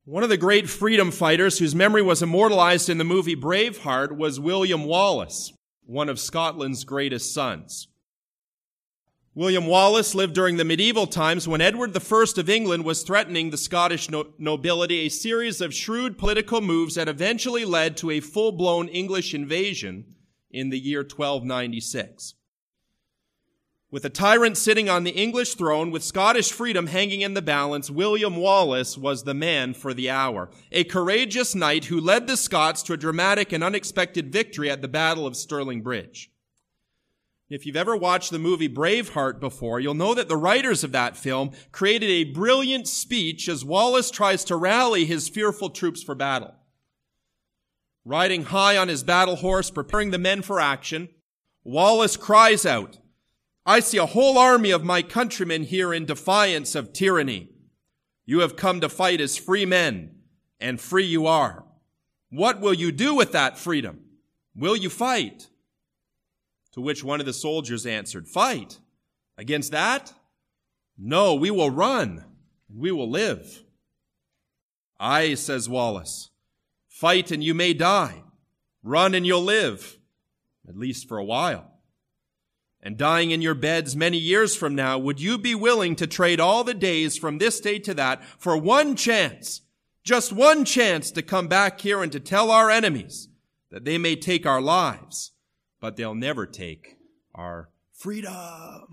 One of the great freedom fighters whose memory was immortalized in the movie Braveheart was William Wallace, one of Scotland's greatest sons. William Wallace lived during the medieval times when Edward I of England was threatening the Scottish nobility, a series of shrewd political moves that eventually led to a full-blown English invasion in the year 1296. With a tyrant sitting on the English throne with Scottish freedom hanging in the balance, William Wallace was the man for the hour. A courageous knight who led the Scots to a dramatic and unexpected victory at the Battle of Stirling Bridge. If you've ever watched the movie Braveheart before, you'll know that the writers of that film created a brilliant speech as Wallace tries to rally his fearful troops for battle. Riding high on his battle horse, preparing the men for action, Wallace cries out, "I see a whole army of my countrymen here in defiance of tyranny. You have come to fight as free men, and free you are. What will you do with that freedom? Will you fight?" To which one of the soldiers answered, "Fight? Against that? No, we will run, and we will live." "Aye," says Wallace, "fight and you may die. Run and you'll live, at least for a while. And dying in your beds many years from now, would you be willing to trade all the days from this day to that for one chance, just one chance to come back here and to tell our enemies that they may take our lives, but they'll never take our freedom?"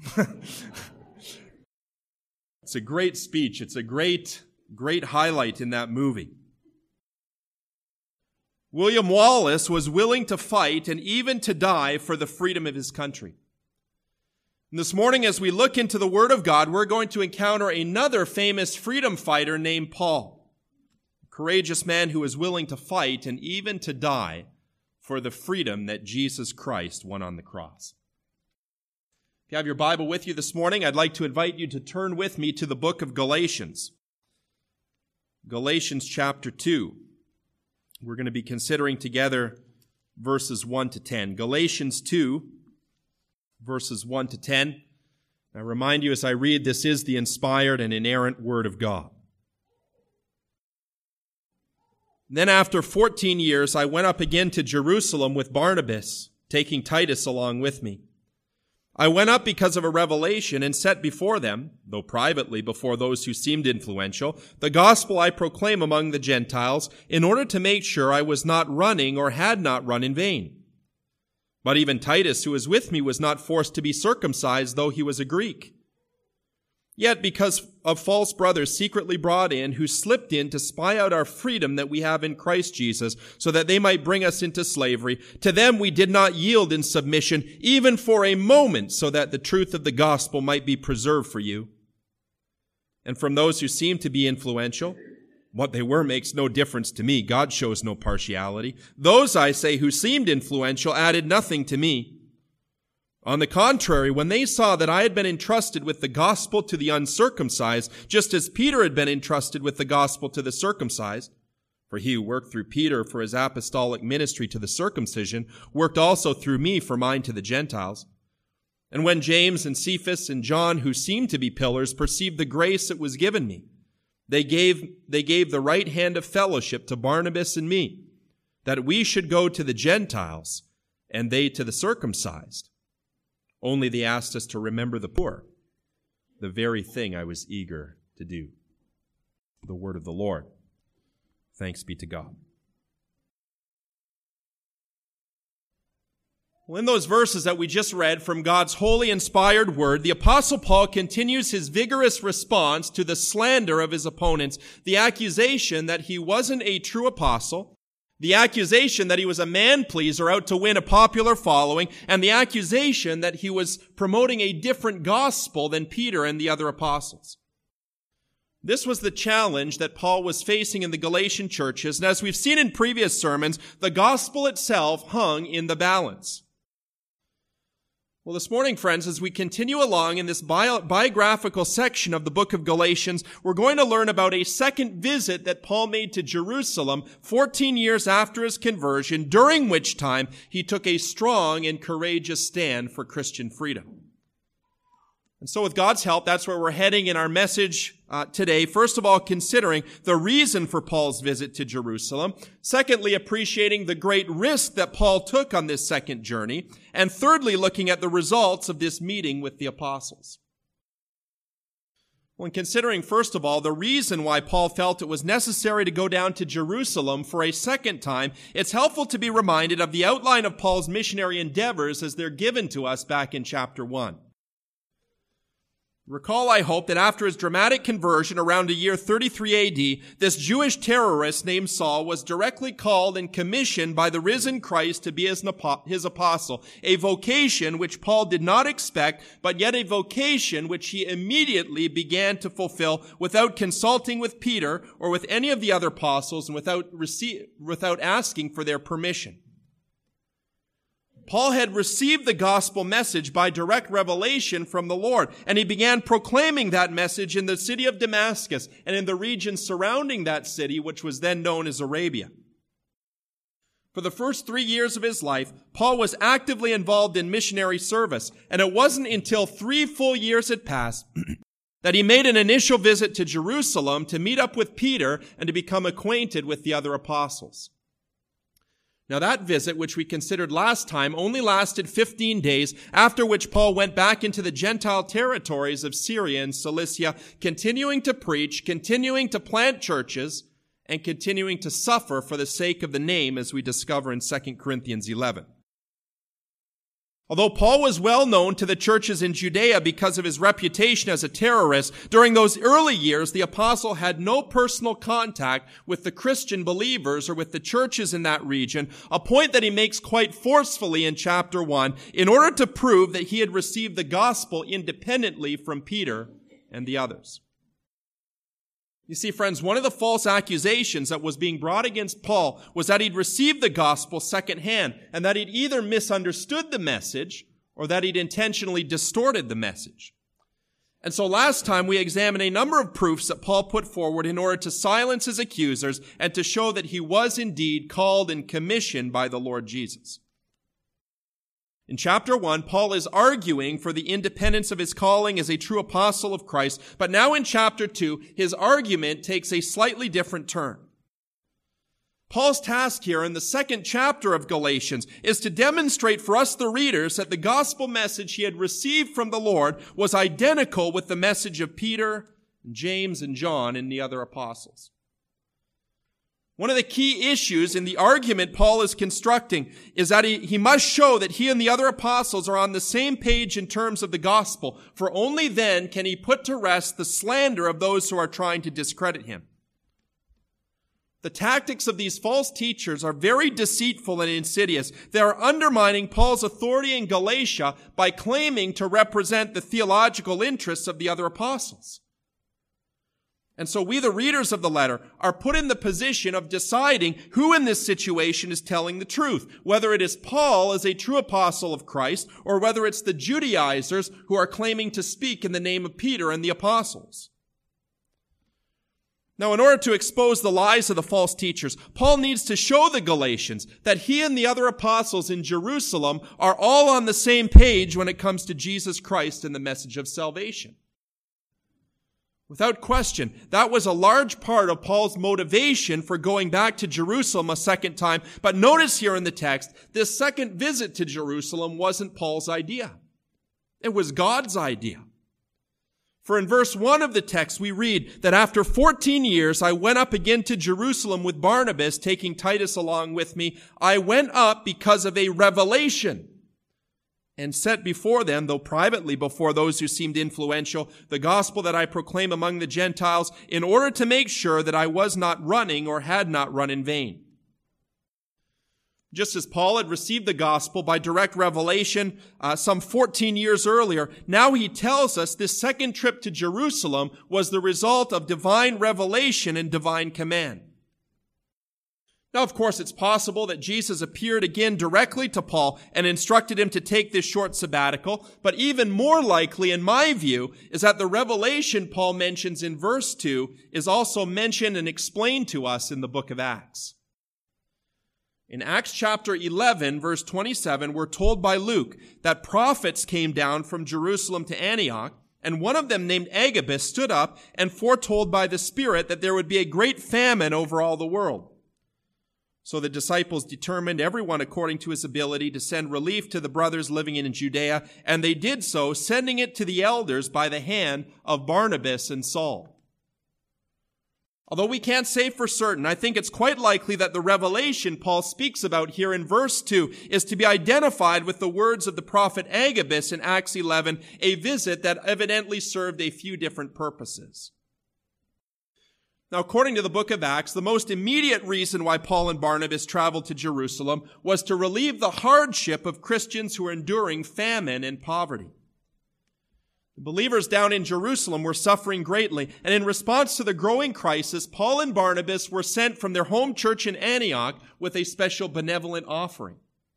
It's a great speech. It's a great highlight in that movie. William Wallace was willing to fight and even to die for the freedom of his country. And this morning, as we look into the Word of God, we're going to encounter another famous freedom fighter named Paul, a courageous man who is willing to fight and even to die for the freedom that Jesus Christ won on the cross. If you have your Bible with you this morning, I'd like to invite you to turn with me to the book of Galatians. Galatians chapter 2. We're going to be considering together verses 1 to 10. Galatians 2. Verses 1 to 10. I remind you as I read, this is the inspired and inerrant Word of God. "Then after 14 years, I went up again to Jerusalem with Barnabas, taking Titus along with me. I went up because of a revelation and set before them, though privately before those who seemed influential, the gospel I proclaim among the Gentiles, in order to make sure I was not running or had not run in vain. But even Titus, who was with me, was not forced to be circumcised, though he was a Greek. Yet because of false brothers secretly brought in, who slipped in to spy out our freedom that we have in Christ Jesus, so that they might bring us into slavery, to them we did not yield in submission, even for a moment, so that the truth of the gospel might be preserved for you. And from those who seemed to be influential, what they were makes no difference to me. God shows no partiality. Those, I say, who seemed influential added nothing to me. On the contrary, when they saw that I had been entrusted with the gospel to the uncircumcised, just as Peter had been entrusted with the gospel to the circumcised, for he who worked through Peter for his apostolic ministry to the circumcision, worked also through me for mine to the Gentiles. And when James and Cephas and John, who seemed to be pillars, perceived the grace that was given me, They gave the right hand of fellowship to Barnabas and me, that we should go to the Gentiles, and they to the circumcised. Only they asked us to remember the poor, the very thing I was eager to do." The word of the Lord. Thanks be to God. Well, in those verses that we just read from God's holy inspired word, the Apostle Paul continues his vigorous response to the slander of his opponents, the accusation that he wasn't a true apostle, the accusation that he was a man-pleaser out to win a popular following, and the accusation that he was promoting a different gospel than Peter and the other apostles. This was the challenge that Paul was facing in the Galatian churches, and as we've seen in previous sermons, the gospel itself hung in the balance. Well, this morning, friends, as we continue along in this biographical section of the book of Galatians, we're going to learn about a second visit that Paul made to Jerusalem 14 years after his conversion, during which time he took a strong and courageous stand for Christian freedom. And so with God's help, that's where we're heading in our message today. First of all, considering the reason for Paul's visit to Jerusalem. Secondly, appreciating the great risk that Paul took on this second journey. And thirdly, looking at the results of this meeting with the apostles. When considering, first of all, the reason why Paul felt it was necessary to go down to Jerusalem for a second time, it's helpful to be reminded of the outline of Paul's missionary endeavors as they're given to us back in chapter 1. Recall, I hope, that after his dramatic conversion around the year 33 AD, this Jewish terrorist named Saul was directly called and commissioned by the risen Christ to be his apostle, a vocation which Paul did not expect, but yet a vocation which he immediately began to fulfill without consulting with Peter or with any of the other apostles and without asking for their permission. Paul had received the gospel message by direct revelation from the Lord, and he began proclaiming that message in the city of Damascus and in the region surrounding that city, which was then known as Arabia. For the first 3 years of his life, Paul was actively involved in missionary service, and it wasn't until 3 full years had passed that he made an initial visit to Jerusalem to meet up with Peter and to become acquainted with the other apostles. Now that visit, which we considered last time, only lasted 15 days, after which Paul went back into the Gentile territories of Syria and Cilicia, continuing to preach, continuing to plant churches, and continuing to suffer for the sake of the name, as we discover in 2 Corinthians 11. Although Paul was well known to the churches in Judea because of his reputation as a terrorist, during those early years, the apostle had no personal contact with the Christian believers or with the churches in that region, a point that he makes quite forcefully in chapter 1, in order to prove that he had received the gospel independently from Peter and the others. You see, friends, one of the false accusations that was being brought against Paul was that he'd received the gospel secondhand and that he'd either misunderstood the message or that he'd intentionally distorted the message. And so last time we examined a number of proofs that Paul put forward in order to silence his accusers and to show that he was indeed called and commissioned by the Lord Jesus. In chapter 1, Paul is arguing for the independence of his calling as a true apostle of Christ, but now in chapter 2, his argument takes a slightly different turn. Paul's task here in the second chapter of Galatians is to demonstrate for us, the readers, that the gospel message he had received from the Lord was identical with the message of Peter, James, and John and the other apostles. One of the key issues in the argument Paul is constructing is that he must show that he and the other apostles are on the same page in terms of the gospel, for only then can he put to rest the slander of those who are trying to discredit him. The tactics of these false teachers are very deceitful and insidious. They are undermining Paul's authority in Galatia by claiming to represent the theological interests of the other apostles. And so we, the readers of the letter, are put in the position of deciding who in this situation is telling the truth, whether it is Paul as a true apostle of Christ, or whether it's the Judaizers who are claiming to speak in the name of Peter and the apostles. Now, in order to expose the lies of the false teachers, Paul needs to show the Galatians that he and the other apostles in Jerusalem are all on the same page when it comes to Jesus Christ and the message of salvation. Without question, that was a large part of Paul's motivation for going back to Jerusalem a second time. But notice here in the text, this second visit to Jerusalem wasn't Paul's idea. It was God's idea. For in verse 1 of the text, we read that after 14 years, I went up again to Jerusalem with Barnabas, taking Titus along with me. I went up because of a revelation, and set before them, though privately before those who seemed influential, the gospel that I proclaim among the Gentiles, in order to make sure that I was not running or had not run in vain. Just as Paul had received the gospel by direct revelation some 14 years earlier, now he tells us this second trip to Jerusalem was the result of divine revelation and divine command. Now, of course, it's possible that Jesus appeared again directly to Paul and instructed him to take this short sabbatical, but even more likely, in my view, is that the revelation Paul mentions in verse 2 is also mentioned and explained to us in the book of Acts. In Acts chapter 11, verse 27, we're told by Luke that prophets came down from Jerusalem to Antioch, And one of them, named Agabus, stood up and foretold by the Spirit that there would be a great famine over all the world. So the disciples determined, everyone according to his ability, to send relief to the brothers living in Judea, and they did so, sending it to the elders by the hand of Barnabas and Saul. Although we can't say for certain, I think it's quite likely that the revelation Paul speaks about here in verse 2 is to be identified with the words of the prophet Agabus in Acts 11, a visit that evidently served a few different purposes. Now, according to the book of Acts, the most immediate reason why Paul and Barnabas traveled to Jerusalem was to relieve the hardship of Christians who were enduring famine and poverty. The believers down in Jerusalem were suffering greatly, and in response to the growing crisis, Paul and Barnabas were sent from their home church in Antioch with a special benevolent offering.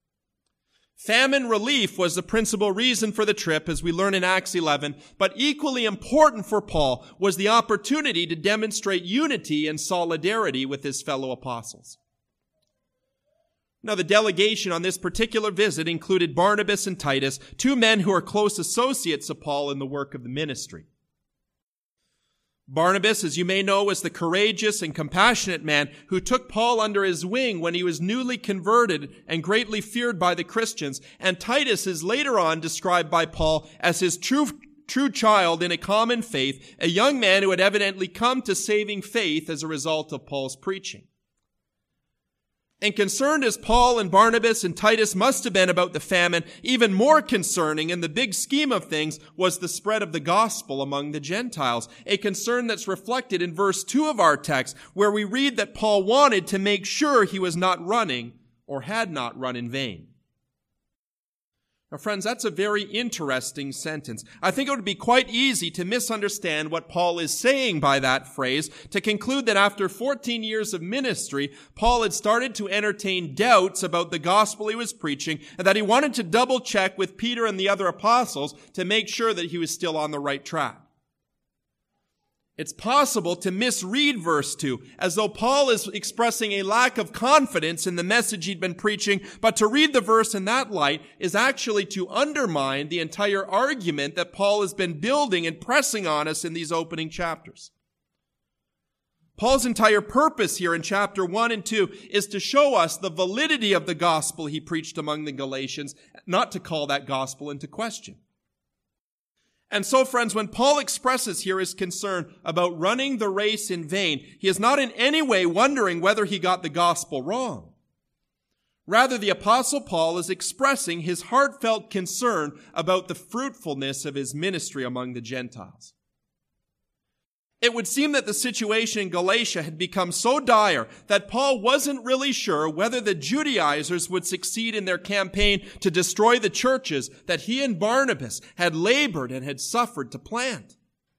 Famine relief was the principal reason for the trip, as we learn in Acts 11, but equally important for Paul was the opportunity to demonstrate unity and solidarity with his fellow apostles. Now, the delegation on this particular visit included Barnabas and Titus, two men who are close associates of Paul in the work of the ministry. Barnabas, as you may know, was the courageous and compassionate man who took Paul under his wing when he was newly converted and greatly feared by the Christians. And Titus is later on described by Paul as his true child in a common faith, a young man who had evidently come to saving faith as a result of Paul's preaching. And concerned as Paul and Barnabas and Titus must have been about the famine, even more concerning in the big scheme of things was the spread of the gospel among the Gentiles, a concern that's reflected in verse 2 of our text, where we read that Paul wanted to make sure he was not running or had not run in vain. Now, friends, that's a very interesting sentence. I think it would be quite easy to misunderstand what Paul is saying by that phrase, to conclude that after 14 years of ministry, Paul had started to entertain doubts about the gospel he was preaching, and that he wanted to double check with Peter and the other apostles to make sure that he was still on the right track. It's possible to misread verse 2 as though Paul is expressing a lack of confidence in the message he'd been preaching, but to read the verse in that light is actually to undermine the entire argument that Paul has been building and pressing on us in these opening chapters. Paul's entire purpose here in chapter 1 and 2 is to show us the validity of the gospel he preached among the Galatians, not to call that gospel into question. And so, friends, when Paul expresses here his concern about running the race in vain, he is not in any way wondering whether he got the gospel wrong. Rather, the Apostle Paul is expressing his heartfelt concern about the fruitfulness of his ministry among the Gentiles. It would seem that the situation in Galatia had become so dire that Paul wasn't really sure whether the Judaizers would succeed in their campaign to destroy the churches that he and Barnabas had labored and had suffered to plant.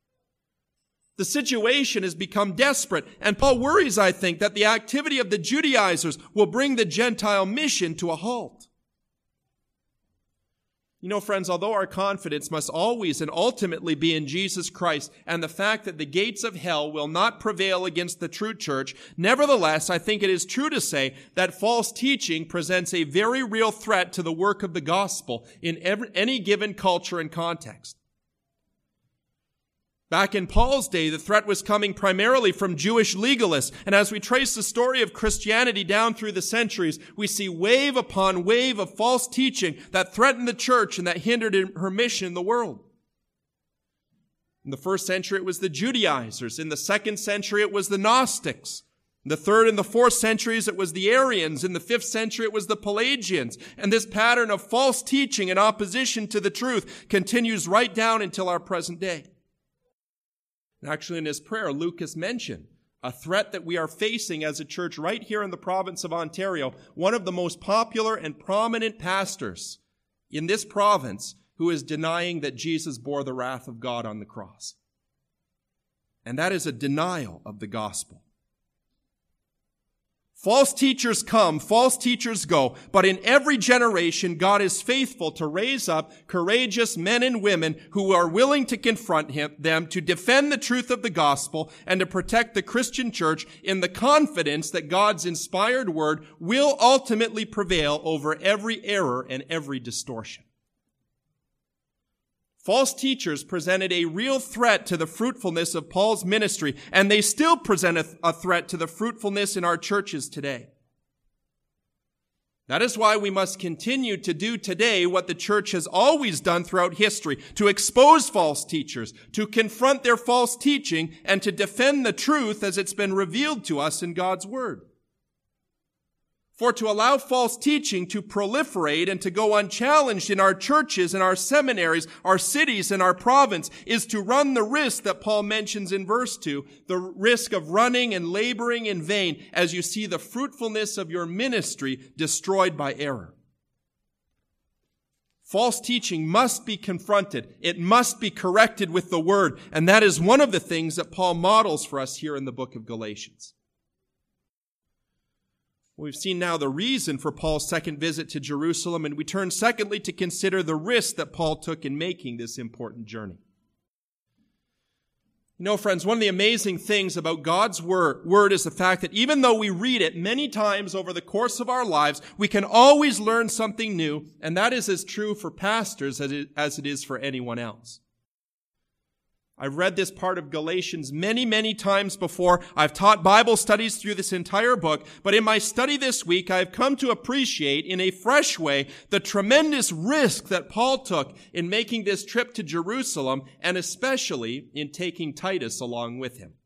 The situation has become desperate, and Paul worries, I think, that the activity of the Judaizers will bring the Gentile mission to a halt. You know, friends, although our confidence must always and ultimately be in Jesus Christ and the fact that the gates of hell will not prevail against the true church, nevertheless, I think it is true to say that false teaching presents a very real threat to the work of the gospel in any given culture and context. Back in Paul's day, the threat was coming primarily from Jewish legalists. And as we trace the story of Christianity down through the centuries, we see wave upon wave of false teaching that threatened the church and that hindered her mission in the world. In the first century, it was the Judaizers. In the second century, it was the Gnostics. In the third and the fourth centuries, it was the Arians. In the fifth century, it was the Pelagians. And this pattern of false teaching in opposition to the truth continues right down until our present day. Actually, in his prayer, Luke has mentioned a threat that we are facing as a church right here in the province of Ontario. One of the most popular and prominent pastors in this province who is denying that Jesus bore the wrath of God on the cross. And that is a denial of the gospel. False teachers come, false teachers go, but in every generation, God is faithful to raise up courageous men and women who are willing to confront them, to defend the truth of the gospel, and to protect the Christian church in the confidence that God's inspired word will ultimately prevail over every error and every distortion. False teachers presented a real threat to the fruitfulness of Paul's ministry, and they still present a threat to the fruitfulness in our churches today. That is why we must continue to do today what the church has always done throughout history, to expose false teachers, to confront their false teaching, and to defend the truth as it's been revealed to us in God's Word. For to allow false teaching to proliferate and to go unchallenged in our churches and our seminaries, our cities and our province is to run the risk that Paul mentions in verse 2, the risk of running and laboring in vain as you see the fruitfulness of your ministry destroyed by error. False teaching must be confronted. It must be corrected with the Word, and that is one of the things that Paul models for us here in the book of Galatians. We've seen now the reason for Paul's second visit to Jerusalem, and we turn secondly to consider the risk that Paul took in making this important journey. You know, friends, one of the amazing things about God's word is the fact that even though we read it many times over the course of our lives, we can always learn something new, and that is as true for pastors as it is for anyone else. I've read this part of Galatians many, many times before. I've taught Bible studies through this entire book, but in my study this week, I've come to appreciate in a fresh way the tremendous risk that Paul took in making this trip to Jerusalem, and especially in taking Titus along with him.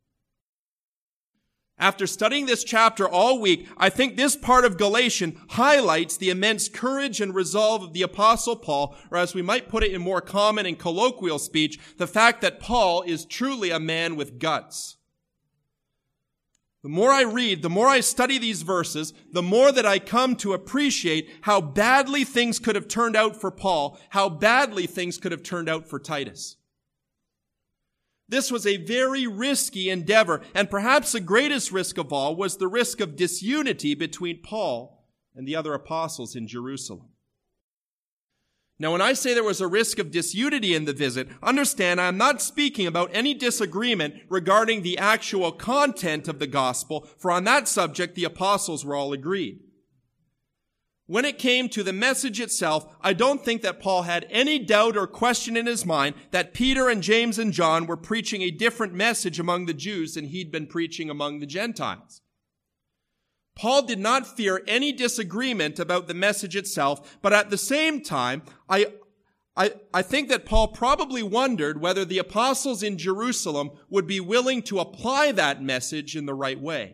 After studying this chapter all week, I think this part of Galatians highlights the immense courage and resolve of the Apostle Paul, or as we might put it in more common and colloquial speech, the fact that Paul is truly a man with guts. The more I read, the more I study these verses, the more that I come to appreciate how badly things could have turned out for Paul, how badly things could have turned out for Titus. This was a very risky endeavor, and perhaps the greatest risk of all was the risk of disunity between Paul and the other apostles in Jerusalem. Now, when I say there was a risk of disunity in the visit, understand I'm not speaking about any disagreement regarding the actual content of the gospel, for on that subject the apostles were all agreed. When it came to the message itself, I don't think that Paul had any doubt or question in his mind that Peter and James and John were preaching a different message among the Jews than he'd been preaching among the Gentiles. Paul did not fear any disagreement about the message itself, but at the same time, I think that Paul probably wondered whether the apostles in Jerusalem would be willing to apply that message in the right way.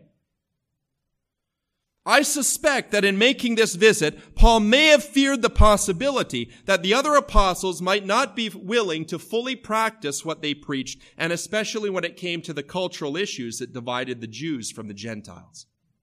I suspect that in making this visit, Paul may have feared the possibility that the other apostles might not be willing to fully practice what they preached, and especially when it came to the cultural issues that divided the Jews from the Gentiles.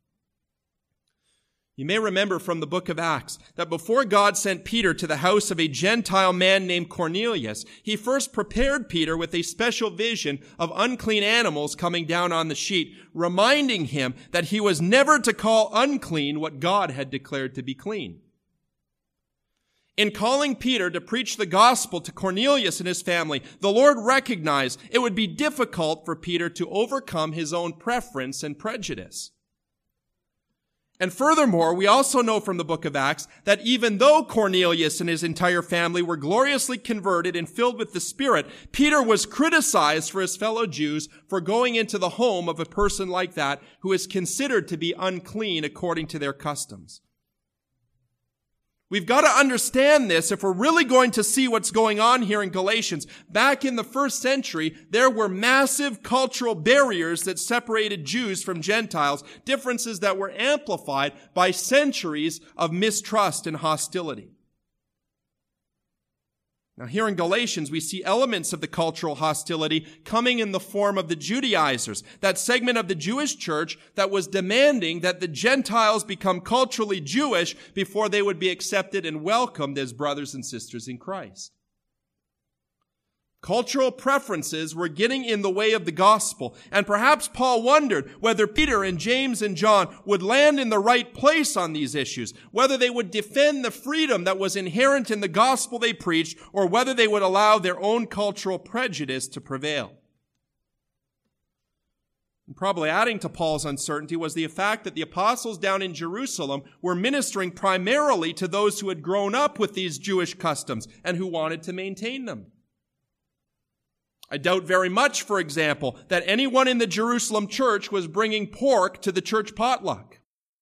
You may remember from the book of Acts that before God sent Peter to the house of a Gentile man named Cornelius, he first prepared Peter with a special vision of unclean animals coming down on the sheet, reminding him that he was never to call unclean what God had declared to be clean. In calling Peter to preach the gospel to Cornelius and his family, the Lord recognized it would be difficult for Peter to overcome his own preference and prejudice. And furthermore, we also know from the book of Acts that even though Cornelius and his entire family were gloriously converted and filled with the Spirit, Peter was criticized for his fellow Jews for going into the home of a person like that who is considered to be unclean according to their customs. We've got to understand this if we're really going to see what's going on here in Galatians. Back in the first century, there were massive cultural barriers that separated Jews from Gentiles, differences that were amplified by centuries of mistrust and hostility. Now here in Galatians, we see elements of the cultural hostility coming in the form of the Judaizers, that segment of the Jewish church that was demanding that the Gentiles become culturally Jewish before they would be accepted and welcomed as brothers and sisters in Christ. Cultural preferences were getting in the way of the gospel, and perhaps Paul wondered whether Peter and James and John would land in the right place on these issues, whether they would defend the freedom that was inherent in the gospel they preached, or whether they would allow their own cultural prejudice to prevail. And probably adding to Paul's uncertainty was the fact that the apostles down in Jerusalem were ministering primarily to those who had grown up with these Jewish customs and who wanted to maintain them. I doubt very much, for example, that anyone in the Jerusalem church was bringing pork to the church potluck.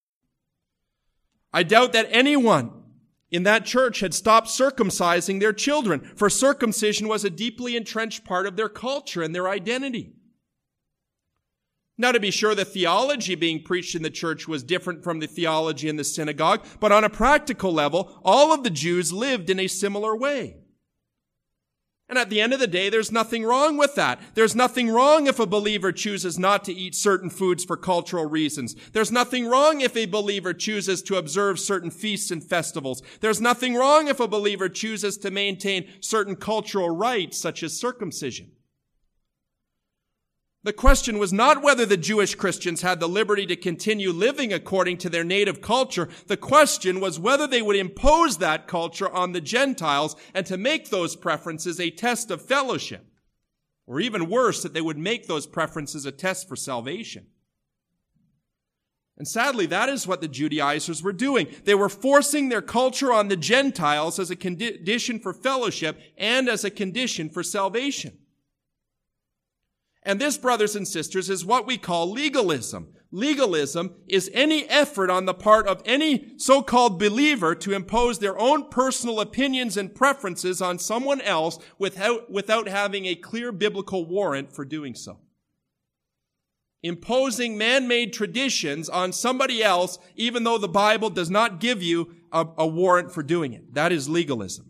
I doubt that anyone in that church had stopped circumcising their children, for circumcision was a deeply entrenched part of their culture and their identity. Now, to be sure, the theology being preached in the church was different from the theology in the synagogue, but on a practical level, all of the Jews lived in a similar way. And at the end of the day, there's nothing wrong with that. There's nothing wrong if a believer chooses not to eat certain foods for cultural reasons. There's nothing wrong if a believer chooses to observe certain feasts and festivals. There's nothing wrong if a believer chooses to maintain certain cultural rites, such as circumcision. The question was not whether the Jewish Christians had the liberty to continue living according to their native culture. The question was whether they would impose that culture on the Gentiles and to make those preferences a test of fellowship. Or even worse, that they would make those preferences a test for salvation. And sadly, that is what the Judaizers were doing. They were forcing their culture on the Gentiles as a condition for fellowship and as a condition for salvation. And this, brothers and sisters, is what we call legalism. Legalism is any effort on the part of any so-called believer to impose their own personal opinions and preferences on someone else without having a clear biblical warrant for doing so. Imposing man-made traditions on somebody else, even though the Bible does not give you a warrant for doing it. That is legalism.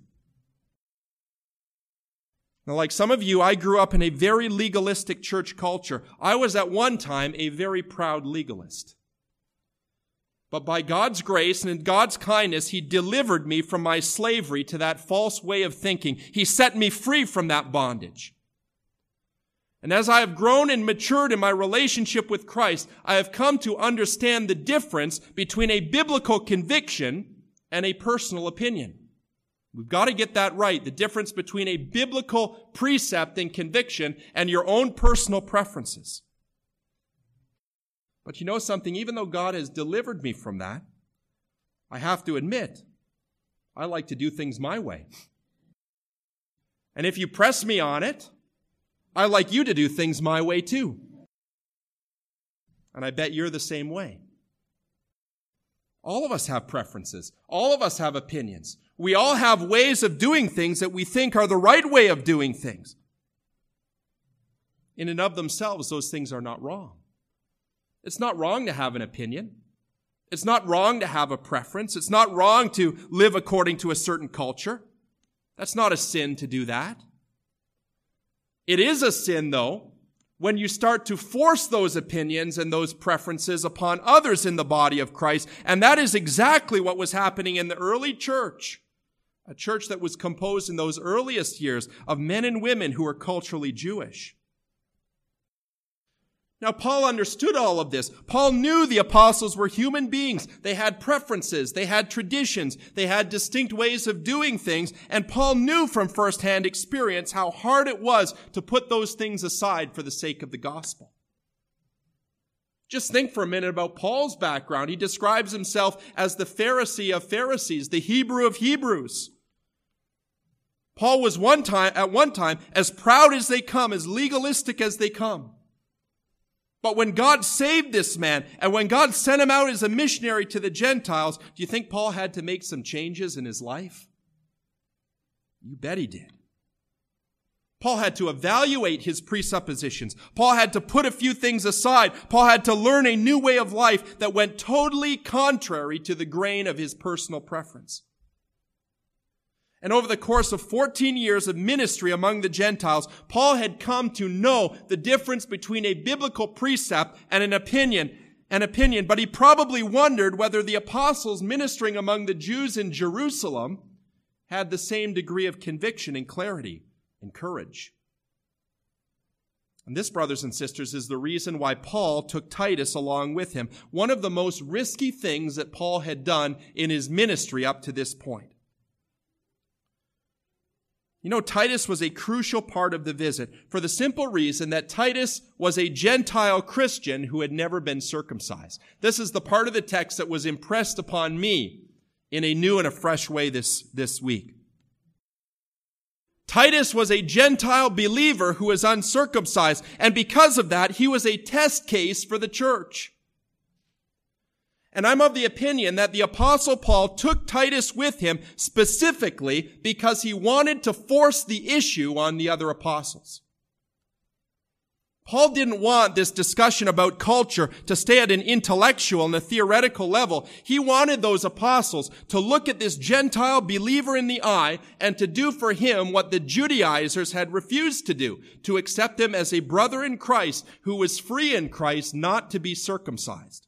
Now, like some of you, I grew up in a very legalistic church culture. I was at one time a very proud legalist. But by God's grace and in God's kindness, He delivered me from my slavery to that false way of thinking. He set me free from that bondage. And as I have grown and matured in my relationship with Christ, I have come to understand the difference between a biblical conviction and a personal opinion. We've got to get that right. The difference between a biblical precept and conviction and your own personal preferences. But you know something? Even though God has delivered me from that, I have to admit, I like to do things my way. And if you press me on it, I like you to do things my way too. And I bet you're the same way. All of us have preferences. All of us have opinions. We all have ways of doing things that we think are the right way of doing things. In and of themselves, those things are not wrong. It's not wrong to have an opinion. It's not wrong to have a preference. It's not wrong to live according to a certain culture. That's not a sin to do that. It is a sin, though, when you start to force those opinions and those preferences upon others in the body of Christ. And that is exactly what was happening in the early church. A church that was composed in those earliest years of men and women who were culturally Jewish. Now, Paul understood all of this. Paul knew the apostles were human beings. They had preferences. They had traditions. They had distinct ways of doing things. And Paul knew from firsthand experience how hard it was to put those things aside for the sake of the gospel. Just think for a minute about Paul's background. He describes himself as the Pharisee of Pharisees, the Hebrew of Hebrews. Paul was at one time as proud as they come, as legalistic as they come. But when God saved this man, and when God sent him out as a missionary to the Gentiles, do you think Paul had to make some changes in his life? You bet he did. Paul had to evaluate his presuppositions. Paul had to put a few things aside. Paul had to learn a new way of life that went totally contrary to the grain of his personal preference. And over the course of 14 years of ministry among the Gentiles, Paul had come to know the difference between a biblical precept and an opinion, but he probably wondered whether the apostles ministering among the Jews in Jerusalem had the same degree of conviction and clarity and courage. And this, brothers and sisters, is the reason why Paul took Titus along with him. One of the most risky things that Paul had done in his ministry up to this point. You know, Titus was a crucial part of the visit for the simple reason that Titus was a Gentile Christian who had never been circumcised. This is the part of the text that was impressed upon me in a new and a fresh way this week. Titus was a Gentile believer who was uncircumcised, and because of that, he was a test case for the church. And I'm of the opinion that the Apostle Paul took Titus with him specifically because he wanted to force the issue on the other apostles. Paul didn't want this discussion about culture to stay at an intellectual and a theoretical level. He wanted those apostles to look at this Gentile believer in the eye and to do for him what the Judaizers had refused to do, to accept him as a brother in Christ who was free in Christ not to be circumcised.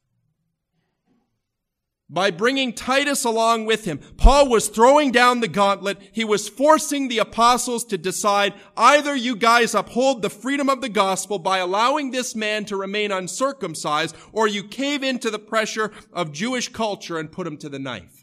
By bringing Titus along with him, Paul was throwing down the gauntlet. He was forcing the apostles to decide, either you guys uphold the freedom of the gospel by allowing this man to remain uncircumcised, or you cave into the pressure of Jewish culture and put him to the knife.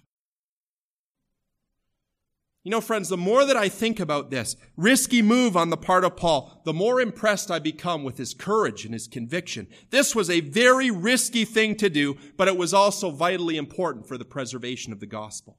You know, friends, the more that I think about this risky move on the part of Paul, the more impressed I become with his courage and his conviction. This was a very risky thing to do, but it was also vitally important for the preservation of the gospel.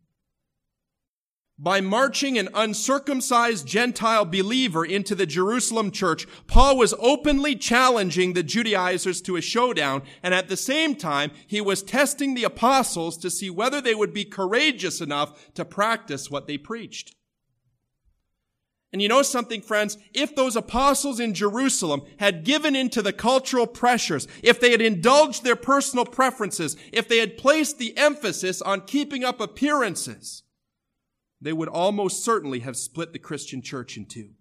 By marching an uncircumcised Gentile believer into the Jerusalem church, Paul was openly challenging the Judaizers to a showdown, and at the same time, he was testing the apostles to see whether they would be courageous enough to practice what they preached. And you know something, friends? If those apostles in Jerusalem had given in to the cultural pressures, if they had indulged their personal preferences, if they had placed the emphasis on keeping up appearances, they would almost certainly have split the Christian church in two.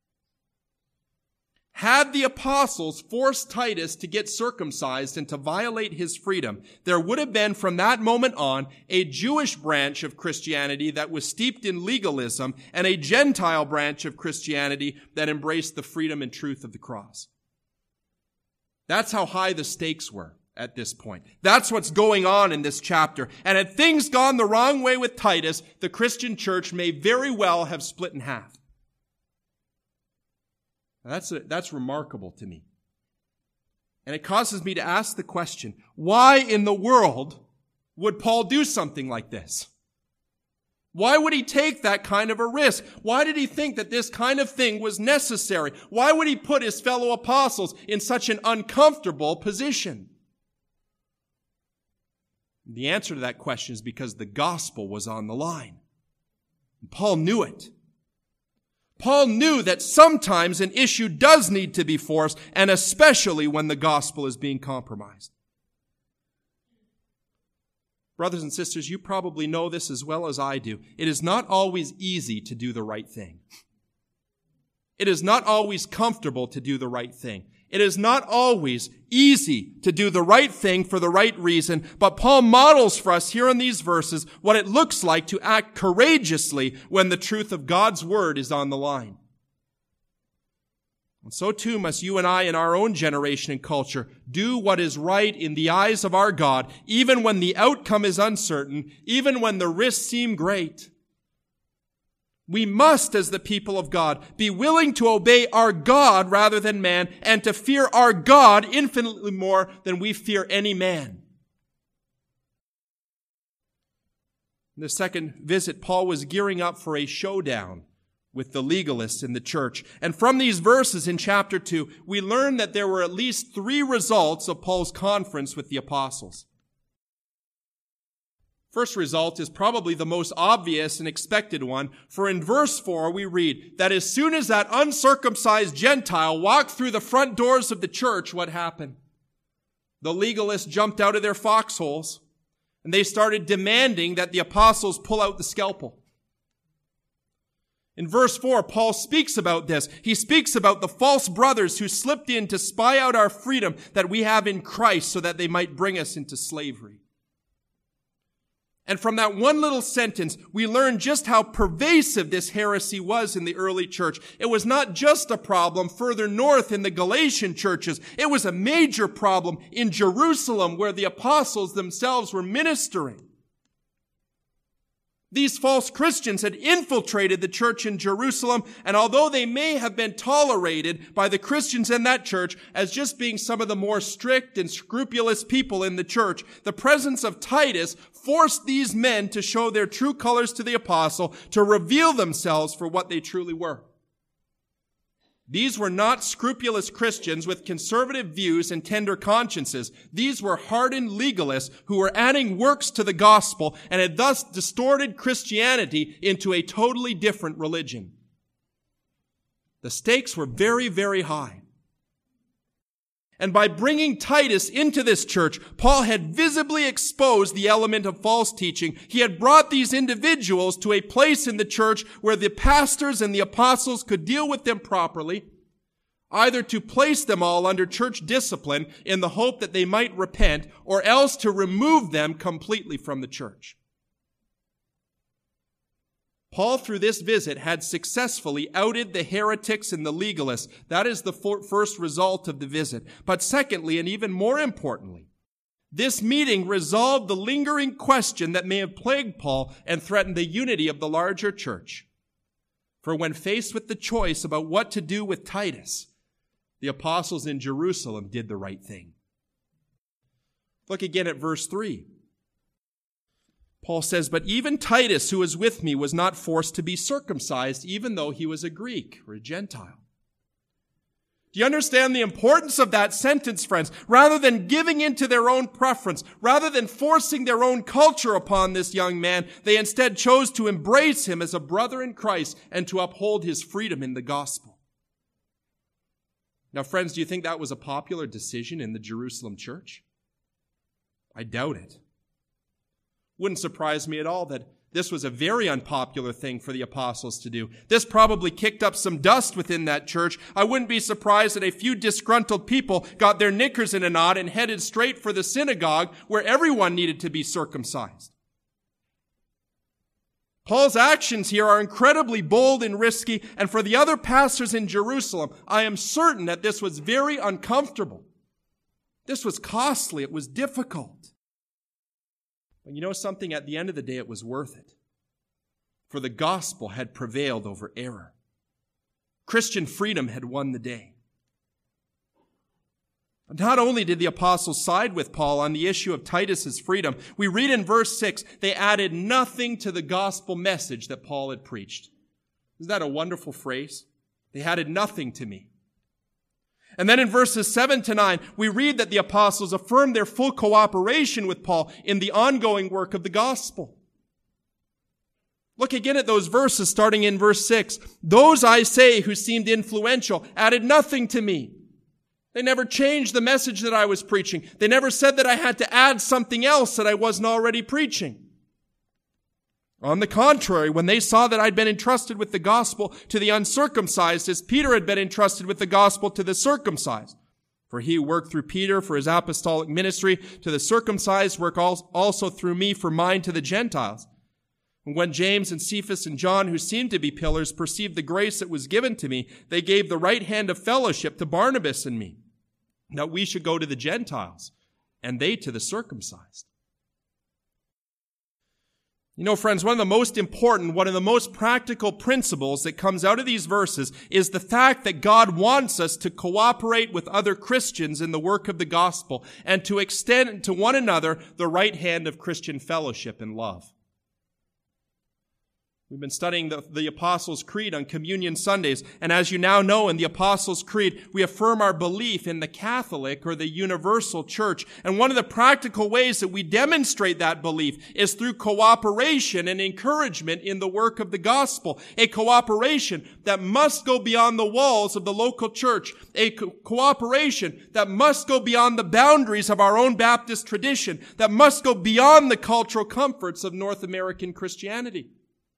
Had the apostles forced Titus to get circumcised and to violate his freedom, there would have been from that moment on a Jewish branch of Christianity that was steeped in legalism and a Gentile branch of Christianity that embraced the freedom and truth of the cross. That's how high the stakes were at this point. That's what's going on in this chapter. And had things gone the wrong way with Titus, the Christian church may very well have split in half. Now that's remarkable to me. And it causes me to ask the question, why in the world would Paul do something like this? Why would he take that kind of a risk? Why did he think that this kind of thing was necessary? Why would he put his fellow apostles in such an uncomfortable position? The answer to that question is because the gospel was on the line. And Paul knew it. Paul knew that sometimes an issue does need to be forced, and especially when the gospel is being compromised. Brothers and sisters, you probably know this as well as I do. It is not always easy to do the right thing. It is not always comfortable to do the right thing. It is not always easy to do the right thing for the right reason, but Paul models for us here in these verses what it looks like to act courageously when the truth of God's word is on the line. And so too must you and I in our own generation and culture do what is right in the eyes of our God, even when the outcome is uncertain, even when the risks seem great. We must, as the people of God, be willing to obey our God rather than man, and to fear our God infinitely more than we fear any man. In the second visit, Paul was gearing up for a showdown with the legalists in the church. And from these verses in chapter 2, we learn that there were at least 3 results of Paul's conference with the apostles. First result is probably the most obvious and expected one, for in verse 4 we read that as soon as that uncircumcised Gentile walked through the front doors of the church, what happened? The legalists jumped out of their foxholes and they started demanding that the apostles pull out the scalpel. In verse 4, Paul speaks about this. He speaks about the false brothers who slipped in to spy out our freedom that we have in Christ so that they might bring us into slavery. And from that one little sentence, we learn just how pervasive this heresy was in the early church. It was not just a problem further north in the Galatian churches. It was a major problem in Jerusalem where the apostles themselves were ministering. These false Christians had infiltrated the church in Jerusalem, and although they may have been tolerated by the Christians in that church as just being some of the more strict and scrupulous people in the church, the presence of Titus forced these men to show their true colors to the apostle, to reveal themselves for what they truly were. These were not scrupulous Christians with conservative views and tender consciences. These were hardened legalists who were adding works to the gospel and had thus distorted Christianity into a totally different religion. The stakes were very, very high. And by bringing Titus into this church, Paul had visibly exposed the element of false teaching. He had brought these individuals to a place in the church where the pastors and the apostles could deal with them properly, either to place them all under church discipline in the hope that they might repent, or else to remove them completely from the church. Paul, through this visit, had successfully outed the heretics and the legalists. That is the first result of the visit. But secondly, and even more importantly, this meeting resolved the lingering question that may have plagued Paul and threatened the unity of the larger church. For when faced with the choice about what to do with Titus, the apostles in Jerusalem did the right thing. Look again at verse 3. Paul says, "But even Titus, who was with me, was not forced to be circumcised, even though he was a Greek," or a Gentile. Do you understand the importance of that sentence, friends? Rather than giving in to their own preference, rather than forcing their own culture upon this young man, they instead chose to embrace him as a brother in Christ and to uphold his freedom in the gospel. Now, friends, do you think that was a popular decision in the Jerusalem church? I doubt it. Wouldn't surprise me at all that this was a very unpopular thing for the apostles to do. This probably kicked up some dust within that church. I wouldn't be surprised that a few disgruntled people got their knickers in a knot and headed straight for the synagogue where everyone needed to be circumcised. Paul's actions here are incredibly bold and risky, and for the other pastors in Jerusalem, I am certain that this was very uncomfortable. This was costly. It was difficult. But you know something? At the end of the day, it was worth it. For the gospel had prevailed over error. Christian freedom had won the day. But not only did the apostles side with Paul on the issue of Titus's freedom, we read in verse 6, they added nothing to the gospel message that Paul had preached. Isn't that a wonderful phrase? They added nothing to me. And then in verses 7 to 9, we read that the apostles affirmed their full cooperation with Paul in the ongoing work of the gospel. Look again at those verses starting in verse 6. Those, I say, who seemed influential added nothing to me. They never changed the message that I was preaching. They never said that I had to add something else that I wasn't already preaching. On the contrary, when they saw that I'd been entrusted with the gospel to the uncircumcised, as Peter had been entrusted with the gospel to the circumcised, for he who worked through Peter for his apostolic ministry to the circumcised work also through me for mine to the Gentiles. And when James and Cephas and John, who seemed to be pillars, perceived the grace that was given to me, they gave the right hand of fellowship to Barnabas and me, that we should go to the Gentiles, and they to the circumcised. You know, friends, one of the most important, one of the most practical principles that comes out of these verses is the fact that God wants us to cooperate with other Christians in the work of the gospel and to extend to one another the right hand of Christian fellowship and love. We've been studying the Apostles' Creed on Communion Sundays, and as you now know, in the Apostles' Creed, we affirm our belief in the Catholic or the universal church. And one of the practical ways that we demonstrate that belief is through cooperation and encouragement in the work of the gospel. A cooperation that must go beyond the walls of the local church. A cooperation that must go beyond the boundaries of our own Baptist tradition. That must go beyond the cultural comforts of North American Christianity.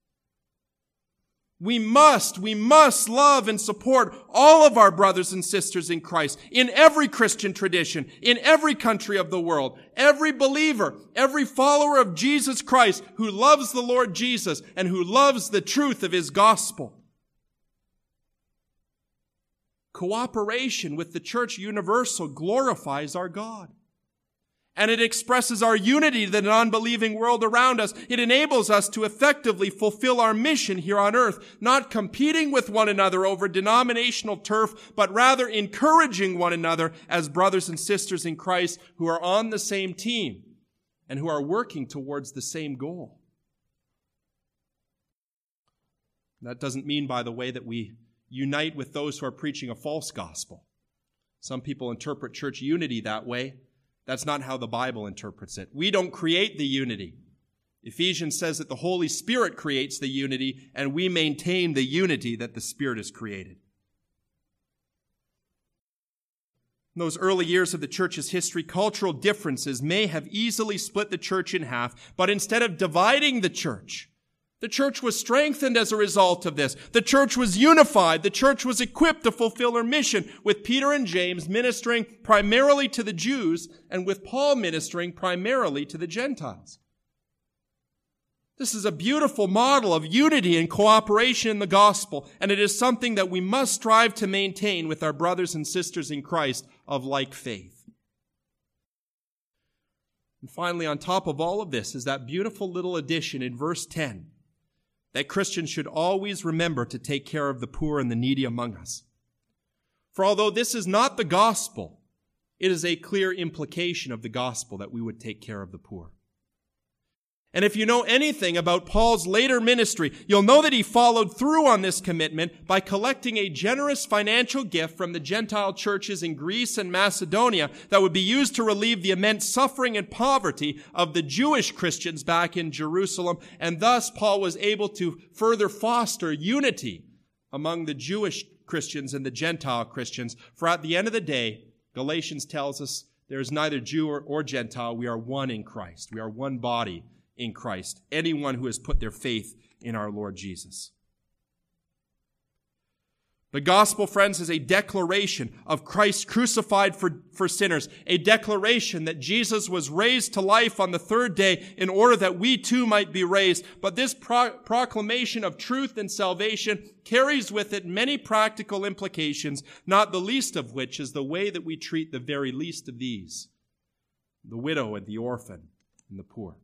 We must love and support all of our brothers and sisters in Christ, in every Christian tradition, in every country of the world, every believer, every follower of Jesus Christ who loves the Lord Jesus and who loves the truth of his gospel. Cooperation with the church universal glorifies our God. And it expresses our unity to the unbelieving world around us. It enables us to effectively fulfill our mission here on earth, not competing with one another over denominational turf, but rather encouraging one another as brothers and sisters in Christ who are on the same team and who are working towards the same goal. That doesn't mean, by the way, that we unite with those who are preaching a false gospel. Some people interpret church unity that way. That's not how the Bible interprets it. We don't create the unity. Ephesians says that the Holy Spirit creates the unity, and we maintain the unity that the Spirit has created. In those early years of the church's history, cultural differences may have easily split the church in half, but instead of dividing the church was strengthened as a result of this. The church was unified. The church was equipped to fulfill her mission, with Peter and James ministering primarily to the Jews and with Paul ministering primarily to the Gentiles. This is a beautiful model of unity and cooperation in the gospel, and it is something that we must strive to maintain with our brothers and sisters in Christ of like faith. And finally, on top of all of this is that beautiful little addition in verse 10, that Christians should always remember to take care of the poor and the needy among us. For although this is not the gospel, it is a clear implication of the gospel that we would take care of the poor. And if you know anything about Paul's later ministry, you'll know that he followed through on this commitment by collecting a generous financial gift from the Gentile churches in Greece and Macedonia that would be used to relieve the immense suffering and poverty of the Jewish Christians back in Jerusalem. And thus, Paul was able to further foster unity among the Jewish Christians and the Gentile Christians. For at the end of the day, Galatians tells us there is neither Jew or Gentile. We are one in Christ. We are one body in Christ, anyone who has put their faith in our Lord Jesus. The gospel, friends, is a declaration of Christ crucified for sinners, a declaration that Jesus was raised to life on the third day in order that we too might be raised. But this proclamation of truth and salvation carries with it many practical implications, not the least of which is the way that we treat the very least of these, the widow and the orphan and the poor.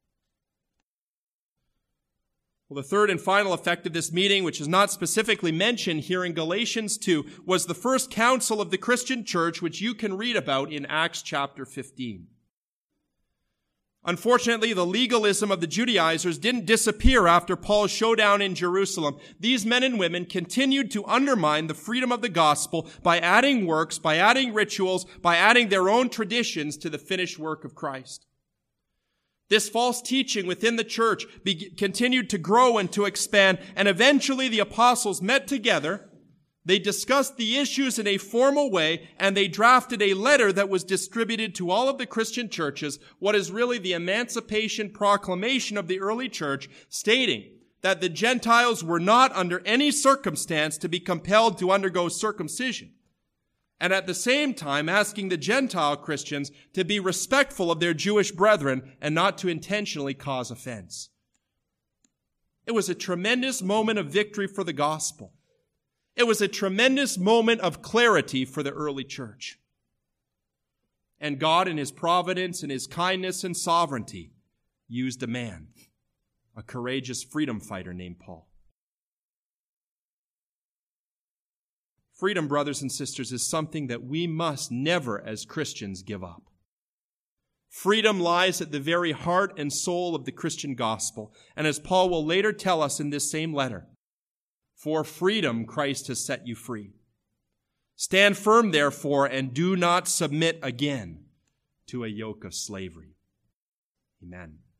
Well, the third and final effect of this meeting, which is not specifically mentioned here in Galatians 2, was the first council of the Christian church, which you can read about in Acts chapter 15. Unfortunately, the legalism of the Judaizers didn't disappear after Paul's showdown in Jerusalem. These men and women continued to undermine the freedom of the gospel by adding works, by adding rituals, by adding their own traditions to the finished work of Christ. This false teaching within the church continued to grow and to expand, and eventually the apostles met together. They discussed the issues in a formal way, and they drafted a letter that was distributed to all of the Christian churches, what is really the Emancipation Proclamation of the early church, stating that the Gentiles were not under any circumstance to be compelled to undergo circumcision, and at the same time asking the Gentile Christians to be respectful of their Jewish brethren and not to intentionally cause offense. It was a tremendous moment of victory for the gospel. It was a tremendous moment of clarity for the early church. And God, in His providence and His kindness and sovereignty, used a man, a courageous freedom fighter named Paul. Freedom, brothers and sisters, is something that we must never as Christians give up. Freedom lies at the very heart and soul of the Christian gospel. And as Paul will later tell us in this same letter, for freedom Christ has set you free. Stand firm, therefore, and do not submit again to a yoke of slavery. Amen.